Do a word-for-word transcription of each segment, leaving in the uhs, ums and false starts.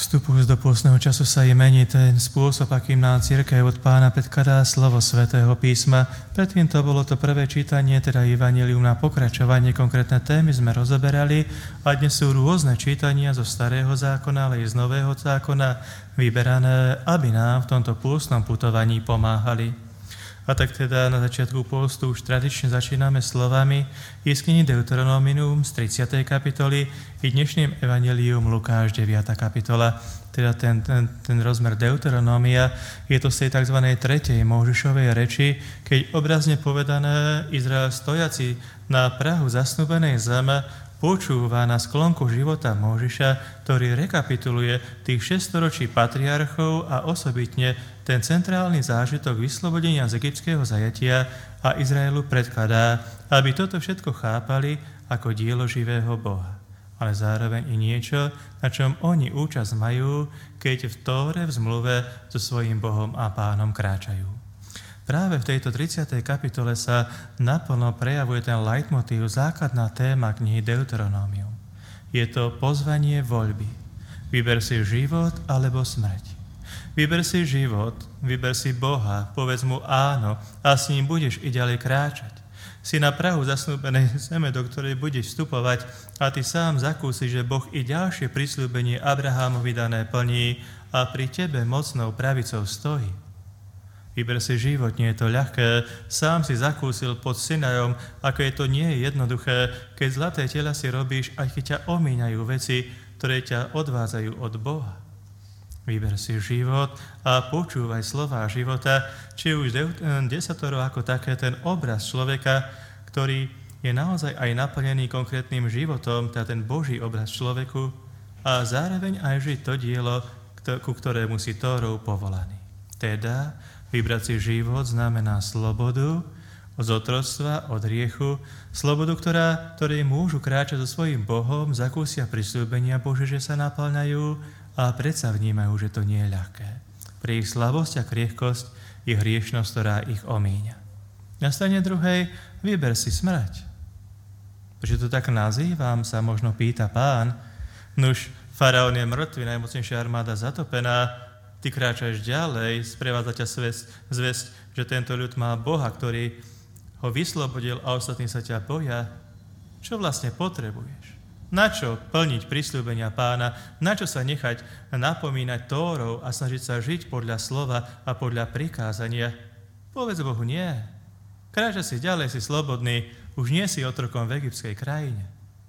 Vstupujúc do pôstneho času sa je mení ten spôsob, akým nám cirkev od Pána predkladá slovo Svätého písma. Predtým to bolo to prvé čítanie, teda Evanjelium na pokračovanie, konkrétne témy sme rozoberali a dnes sú rôzne čítania zo Starého zákona, ale i z Nového zákona vyberané, aby nám v tomto pôstnom putovaní pomáhali. A tak teda na začiatku pôstu už tradične začíname slovami z knihy Deuteronomium z tridsiatej kapitoly i dnešným Evanjelium Lukáš deviata kapitola. Teda ten, ten, ten rozmer Deuteronomia je to z tej tzv. Tretej Mojžišovej reči, keď obrazne povedané Izrael stojaci na prahu zasnúbenej zeme počúva na sklonku života Mojžiša, ktorý rekapituluje tých šesťstoročí patriarchov a osobitne ten centrálny zážitok vyslobodenia z egyptského zajatia a Izraelu predkladá, aby toto všetko chápali ako dielo živého Boha. Ale zároveň i niečo, na čom oni účasť majú, keď v Tóre v zmluve so svojím Bohom a Pánom kráčajú. Práve v tejto tridsiatej kapitole sa naplno prejavuje ten leitmotív, základná téma knihy Deuteronomium. Je to pozvanie voľby. Vyber si život alebo smrť. Vyber si život, vyber si Boha, povedz mu áno a s ním budeš i ďalej kráčať. Si na prahu zasnúbenej zeme, do ktorej budeš vstupovať a ty sám zakúsiš, že Boh i ďalšie prisľúbenie Abrahámovi dané plní a pri tebe mocnou pravicou stojí. Vyber si život, nie je to ľahké. Sám si zakúsil pod Sinajom, ako je to nie je jednoduché, keď zlaté tela si robíš, aj keď ťa omíňajú veci, ktoré ťa odvádzajú od Boha. Vyber si život a počúvaj slová života, či už desatoro ako také ten obraz človeka, ktorý je naozaj aj naplnený konkrétnym životom, teda ten Boží obraz človeku a zároveň aj žiť to dielo, ku ktorému si Tórou povolaný. Teda vybrať si život znamená slobodu od otroctva, od hriechu, slobodu, ktorá, ktorej môžu kráčať so svojím Bohom, zakúsia prisľúbenia Bože, že sa naplňajú a predsa vnímajú, že to nie je ľahké. Pri ich slabosť a kriehkosť je hriešnosť, ktorá ich omíňa. Na strane druhej vyber si smrť. Prečo to tak nazývam, sa možno pýta Pán. Nuž, faraón je mŕtvy, najmocnejšia armáda zatopená, ty kráčaš ďalej, sprevádza ťa zvesť, že tento ľud má Boha, ktorý ho vyslobodil a ostatní sa ťa boja. Čo vlastne potrebuješ? Na čo plniť prisľúbenia Pána? Na čo sa nechať napomínať Tórou a snažiť sa žiť podľa slova a podľa prikázania? Povedz Bohu nie. Kráča si ďalej, si slobodný, už nie si otrokom v egyptskej krajine.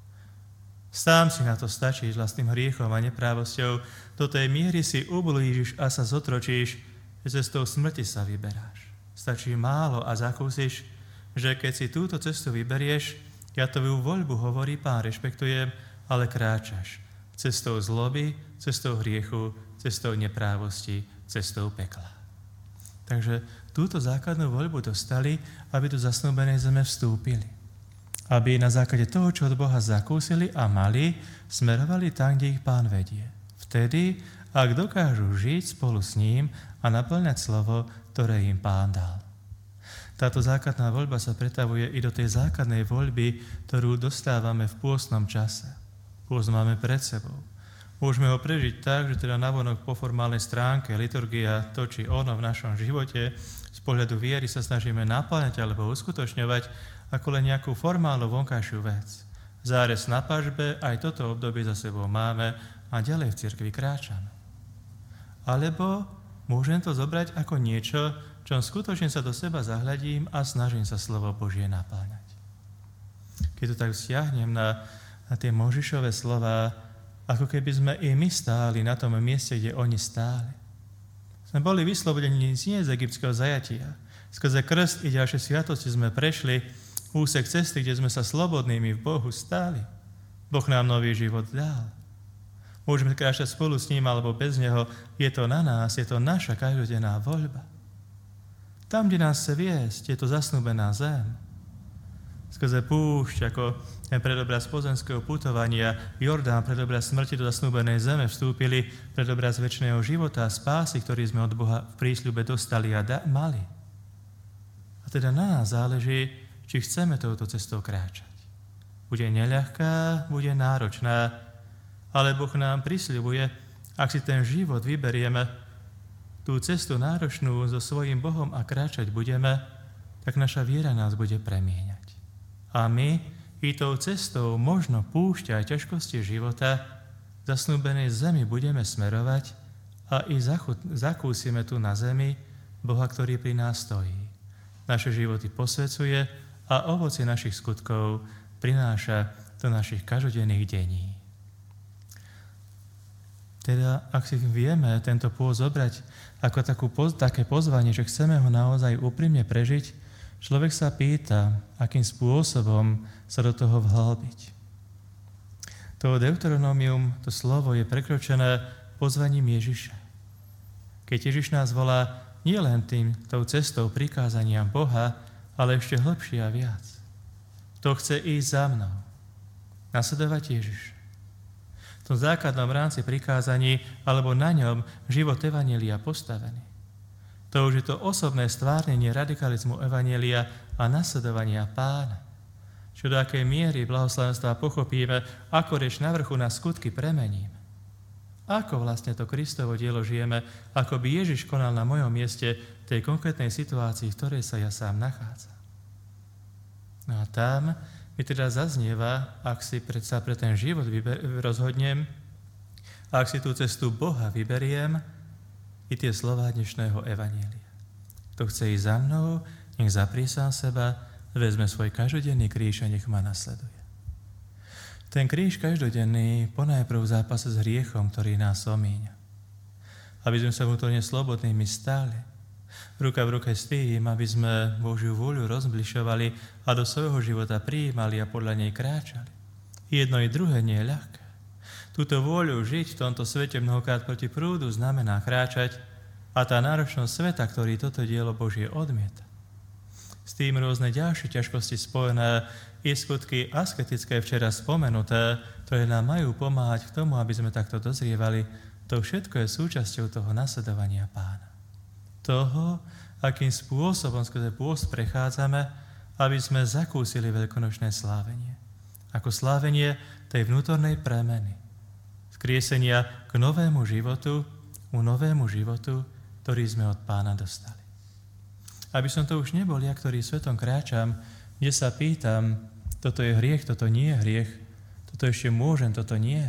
Sám si na to stačíš vlastným hriechom a neprávosťou. Do tej miery si ublížiš a sa zotročíš, že cestou smrti sa vyberáš. Stačí málo a zakúsiš, že keď si túto cestu vyberieš, ja tvoju voľbu, hovorí Pán, rešpektujem, ale kráčaš cestou zloby, cestou hriechu, cestou neprávosti, cestou pekla. Takže túto základnú voľbu dostali, aby do zasnúbenej zeme vstúpili. Aby na základe toho, čo od Boha zakúsili a mali, smerovali tam, kde ich Pán vedie. Vtedy, ak dokážu žiť spolu s ním a naplňať slovo, ktoré im Pán dal. Táto základná voľba sa pretavuje i do tej základnej voľby, ktorú dostávame v pôstnom čase. Pôst máme pred sebou. Môžeme ho prežiť tak, že teda navonok po formálnej stránke liturgia to, či ono v našom živote z pohľadu viery sa snažíme naplňať alebo uskutočňovať ako len nejakú formálnu vonkajšiu vec. Zárez na pažbe, aj toto obdobie za sebou máme a ďalej v cirkvi kráčame. Alebo môžem to zobrať ako niečo, čom skutočne sa do seba zahľadím a snažím sa slovo Božie napáňať. Keď to tak vzťahnem na, na tie Mojžišové slová, ako keby sme i my stáli na tom mieste, kde oni stáli. Sme boli vyslobodení nie z egyptského zajatia. Skrze krst i ďalšie sviatosti sme prešli úsek cesty, kde sme sa slobodnými v Bohu stáli. Boh nám nový život dal. Môžeme kráčať spolu s ním alebo bez neho. Je to na nás, je to naša každodenná voľba. Tam, kde nás chce viesť, je to zasnúbená zem. Skrze púšť, ako ten predobraz pozemského putovania, Jordán predobraz smrti do zasnúbenej zeme vstúpili predobraz večného života a spásy, ktorý sme od Boha v prísľube dostali a da- mali. A teda na nás záleží, či chceme touto cestou kráčať. Bude neľahká, bude náročná, ale Boh nám prisľubuje, Ak si ten život vyberieme, tú cestu náročnú so svojím Bohom a kráčať budeme, tak naša viera nás bude premieňať. A my i tou cestou možno púšťať ťažkosti života v zasnúbenej zemi budeme smerovať a i zakúsime tu na zemi Boha, ktorý pri nás stojí. Naše životy posvecuje a ovocie našich skutkov prináša do našich každodenných dení. Teda, ak si vieme tento pôvod zobrať ako takú, také pozvanie, že chceme ho naozaj úprimne prežiť, človek sa pýta, akým spôsobom sa do toho vhlbiť. To Deuteronomium, to slovo je prekročené pozvaním Ježiša. Keď Ježiš nás volá nie len tým, tou cestou prikázania Boha, ale ešte hlbšie a viac. Kto chce ísť za mnou, nasledovať Ježiša. V tom základnom rámci prikázaní alebo na ňom život evanjelia postavený. To už je to osobné stvárnenie radikalizmu evanjelia a nasledovania Pána. Čo do akej miery blahoslavenstva pochopíme, ako reč na vrchu na skutky premeníme. Ako vlastne to Kristovo dielo žijeme, ako by Ježiš konal na mojom mieste v tej konkrétnej situácii, v ktorej sa ja sám nachádzam. No a tam mi teda zaznieva, ak si predsa pre ten život vyber- rozhodnem, ak si tú cestu Boha vyberiem, i tie slová dnešného evanjelia. Kto chce ísť za mnou, nech zaprie sám seba, vezme svoj každodenný kríž a nech ma nasleduje. Ten kríž každodenný ponajprv v zápase s hriechom, ktorý nás omíňa. Aby sme sa vnútorne slobodnými stáli, ruka v ruke s tým, aby sme Božiu vôľu rozblišovali a do svojho života prijímali a podľa nej kráčali. Jedno i druhé nie je ľahké. Túto vôľu žiť v tomto svete mnohokrát proti prúdu znamená kráčať a tá náročnosť sveta, ktorý toto dielo Božie odmieta. S tým rôzne ďalšie ťažkosti spojené i skutky asketické včera spomenuté, ktoré nám majú pomáhať k tomu, aby sme takto dozrievali, to všetko je súčasťou toho nasledovania Pána. Toho, akým spôsobom skrze pôst prechádzame, aby sme zakúsili veľkonočné slávenie. Ako slávenie tej vnútornej premeny. Skriesenia k novému životu, u novému životu, ktorý sme od Pána dostali. Aby som to už nebol ja, ktorý svetom kráčam, kde sa pýtam, toto je hriech, toto nie je hriech, toto ešte môžem, toto nie.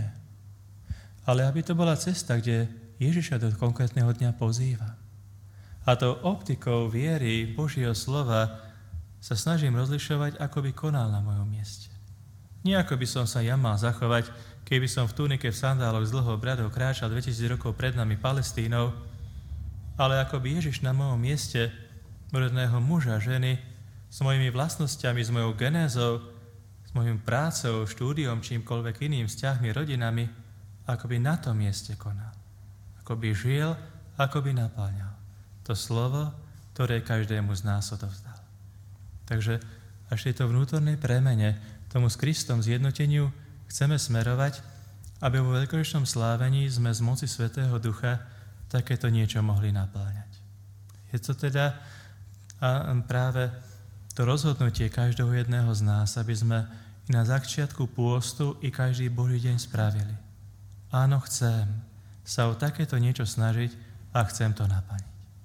Ale aby to bola cesta, kde Ježiša do konkrétneho dňa pozýva. A tou optikou viery Božieho slova sa snažím rozlišovať, ako by konal na mojom mieste. Nie ako by som sa ja mal zachovať, keby som v túnike v sandáloch s dlhou bradou kráčal dvetisíc rokov pred nami Palestínou, ale ako by Ježiš na mojom mieste, rodného muža, ženy, s mojimi vlastnosťami, s mojou genézou, s mojou prácou, štúdiom, čímkoľvek iným, vzťahmi, rodinami, ako by na tom mieste konal. Ako by žil, ako by naplňal to slovo, ktoré každému z nás odovzdal. Takže až tejto vnútornej premene, tomu s Kristom zjednoteniu chceme smerovať, aby vo veľkonočnom slávení sme z moci Svätého Ducha takéto niečo mohli naplňať. Je to teda a práve to rozhodnutie každého jedného z nás, aby sme i na začiatku pôstu i každý Boží deň spravili. Áno, chcem sa o takéto niečo snažiť a chcem to naplniť.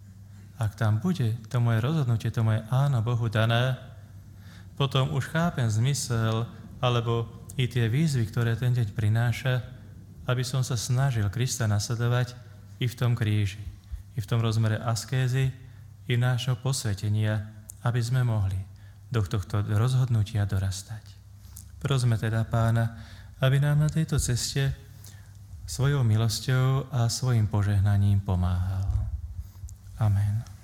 Ak tam bude to moje rozhodnutie, to moje áno Bohu dané, potom už chápem zmysel alebo i tie výzvy, ktoré ten deň prináša, aby som sa snažil Krista nasledovať i v tom kríži, i v tom rozmere askézy, i nášho posvetenia, aby sme mohli do tohto rozhodnutia dorastať. Prosme teda Pána, aby nám na tejto ceste svojou milosťou a svojim požehnaním pomáhal. Amen.